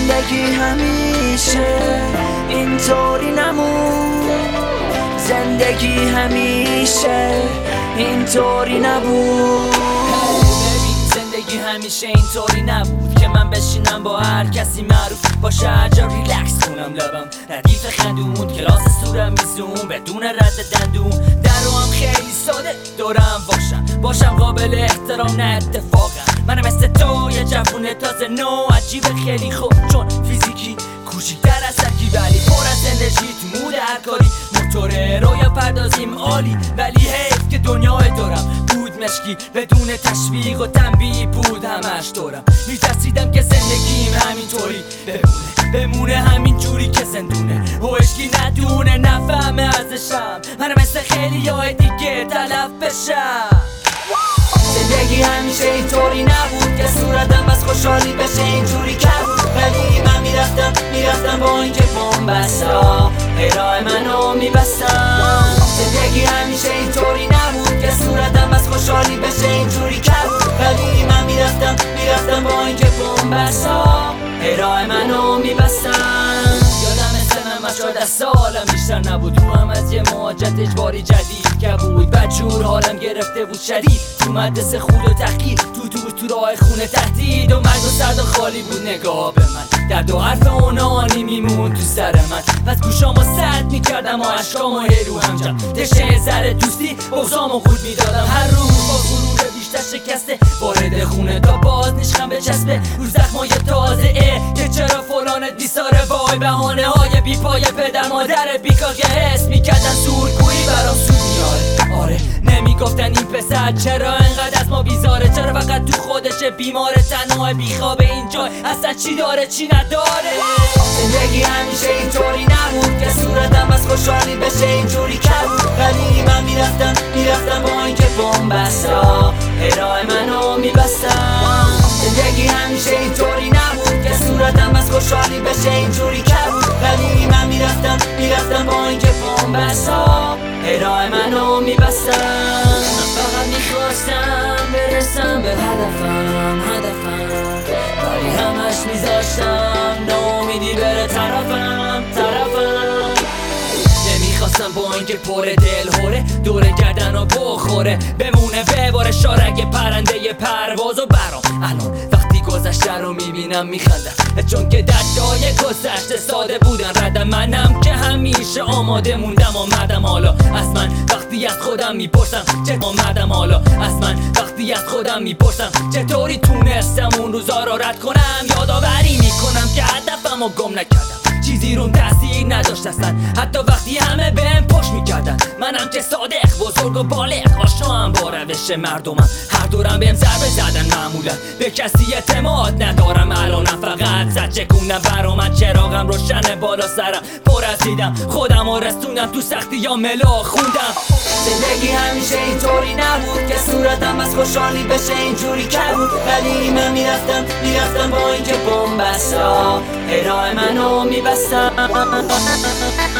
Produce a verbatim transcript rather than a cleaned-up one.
زندگی همیشه اینطوری نمون، زندگی همیشه اینطوری نبود. زندگی همیشه اینطوری نبود که من بشینم با هر کسی معروف باشه، هر جا ریلکس کنم لبم ردیف خندون، کلاس صورم میزون بدون رد دندون، درو هم خیلی ساده دورم باشم باشم قابل احترام نه اتفاقم. منم مثل تو یه جوون تازه نو عجیب خیلی خوب، چون فیزیکی کوچیک‌تر از سرکی ولی پر از انرژی تو مود هر کاری. موتور رویا پردازیم عالی ولی حیف که دنیای دورم بود مشکی بدون تشویق و تنبیه بود همش دورم. میترسیدم که زندگیم همینطوری بمونه بمونه همین جوری که زندونه و اشکی ندونه نفهمه ازشم، منم مثل خیلی های دیگه تلف بشم. زندگی همیشه اینطوری نبود که صورتم بس خوشحالی بشه اینجوری کم، ولی من میرفتم میرفتم با اینکه پام بستا راه منو میبستم. زندگی همیشه اینطوری نبود که صورتم بس خوشحالی بشه اینجوری کم، ولی من میرفتم میرفتم با اینکه پام بستا راه منو میبستم. یادم سنم از چهارده سالم بیشتر نبود، رو هم از یه مهاجرت اجباری جدید که بود، بدجور حالم گرفته بود شدید، تو مدرسه خود و تحقیر، تو دور تو راه خونه تهدید و مرگ و سرد و خالی بود نگاه به من، درد و حرف اونانی میمون تو سر من. پس گوشامو سرد میکردم و عشقامو هی رو هم جم تشه ذره دوستی بغضامو خود میدادم، هر روز با غرور بیشتر شکسته وارد خونه تا باز نشخم بچسبه رو زخمای تازه اه که چرا فلانت بیساره وای بهانه های بی پای پدر مادر بیکار که حس میکردن سورگویی برام سود میاره. آره نمیگفتن این پسر چرا انقدر از ما بیزاره، چرا فقط تو خودشه بیماره تنها بیخوابه این جای اصلا چی داره چی نداره. زندگی همیشه اینطوری نبود که صورتم بس خوشحالی بشه اینجوری کم، ولی من میرفتم میرفتم با اینکه پام بستا راه منو میبستم. زندگی همیشه اینطوری نبود که صورتم بس خوشحالی بشه اینجوری کم، ولی من میرفتم میرفتم با اینکه پام بستا راه منو میبستم. فقط میخواستم برسم به هدفم هدفم ولی همش میذاشتم ناامیدی بره طرفم طرفم. نمیخواستم با اینکه پر دل هوره دور گردن و بخوره بمونه بباره شارگ پرنده پرواز و برام. الان وقتی گذشته رو میبینم میخندم چون که دردای گذشته ساده بودن ردم، منم که همیشه آماده موندم آمدم حالا از من وقتی از خودم میپرسم چه آمدم حالا از من وقتی از خودم میپرسم چطوری تونستم اون روزا رو رد کنم. یادآوری میکنم که هدفمو گم نکردم، چیزی روم تاثیر نداشت اصلا حتی وقتی همه بهم پشت میکردن. منم که صادق بزرگ و بالغ آشنام با روش مردمم، هر دورم بهم ضربه زدن معمولا به کسی اعتماد ندارم. الانم فقط زد چکوندم برا من چراغم روشن بالا سرم پر از دیدم خودم و رسوندم تو سختی یا ملا خوندم. زندگی همیشه اینطوری نبود که صورتم بس خوشحالی بشه اینجوری کم، ولی من میرفتم میرفتم با اینکه پام بستا راه منو میبستم.